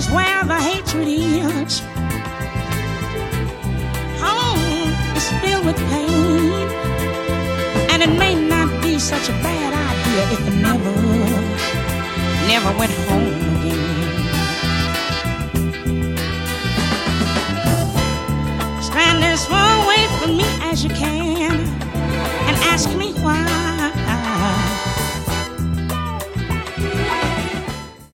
is where the hatred is. Home is filled with pain, and it may not be such a bad idea if it never went home again. Stand this one.